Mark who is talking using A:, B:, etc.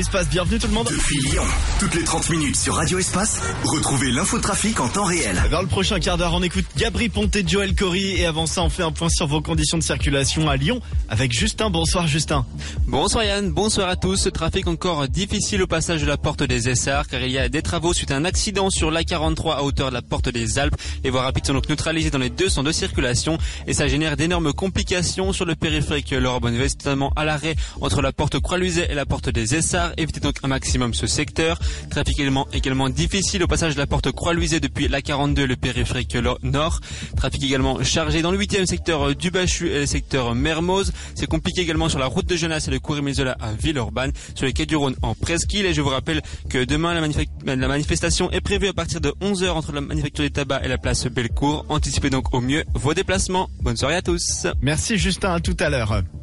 A: Espace. Bienvenue tout le monde.
B: Depuis Lyon, toutes les 30 minutes sur Radio Espace, retrouvez l'infotrafic en temps réel.
A: Dans le prochain quart d'heure, on écoute Gabri Ponte et Joël Corry. Et avant ça, on fait un point sur vos conditions de circulation à Lyon avec Justin. Bonsoir Justin.
C: Bonsoir Yann, bonsoir à tous. Trafic encore difficile au passage de la porte des Essarts car il y a des travaux suite à un accident sur l'A43 à hauteur de la porte des Alpes. Les voies rapides sont donc neutralisées dans les deux sens de circulation et ça génère d'énormes complications sur le périphérique Laurent Bonnevest, notamment à l'arrêt entre la porte Croix-Luiset et la porte des Essarts. Évitez donc un maximum ce secteur. Trafic également difficile au passage de la porte Croix-Luiset depuis l'A42 le périphérique nord. Trafic également chargé dans le 8e secteur du Bachu et le secteur Mermoz. C'est compliqué également sur la route de Genasse et le Coury-Mézelas à Villeurbanne, sur les quais du Rhône en Presqu'île. Et je vous rappelle que demain la manifestation est prévue à partir de 11h entre la manufacture des tabacs et la place Bellecour. Anticipez donc au mieux vos déplacements. Bonne soirée à tous.
A: Merci Justin, à tout à l'heure.